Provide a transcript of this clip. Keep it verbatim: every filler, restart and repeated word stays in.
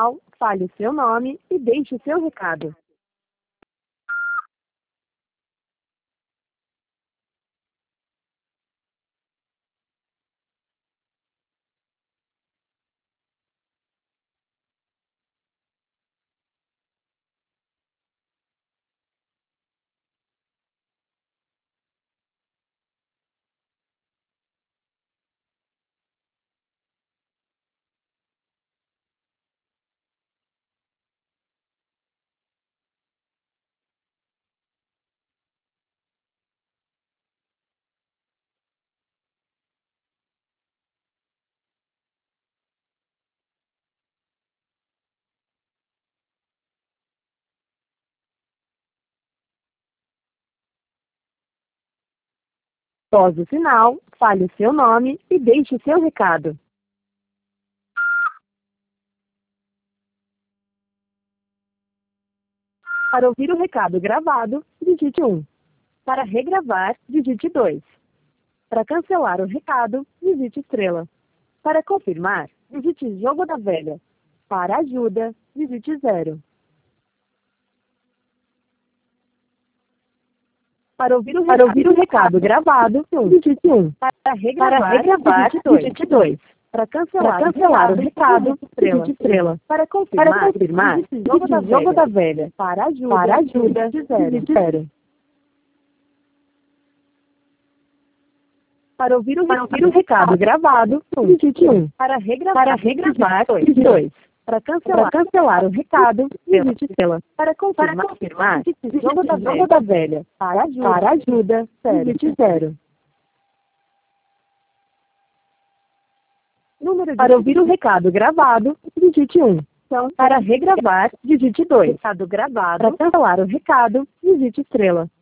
sinal, fale o seu nome e deixe o seu recado. Após o sinal, fale o seu nome e deixe o seu recado. Para ouvir o recado gravado, digite um. Para regravar, digite dois. Para cancelar o recado, digite estrela. Para confirmar, digite jogo da velha. Para ajuda, digite zero. Para ouvir o recado, Para ouvir o recado gravado, digite um. Para regravar, Para regravar digite dois. Para cancelar, Para cancelar o recado, digite estrela. Para confirmar, Para confirmar digite jogo, da, jogo da velha. Para ajuda, Para ajuda digite zero. Digite zero. Para ouvir o, Para ouvir o recado gravado, digite um. Para regravar, Para regravar digite dois. Para cancelar, Para cancelar o recado, digite estrela. Para confirmar, Para confirmar digite jogo, da, jogo da velha. Para ajuda, Para ajuda digite zero. Número de... Para ouvir o recado gravado, digite um. Então, para regravar, digite dois. Recado gravado. Para cancelar o recado, digite estrela.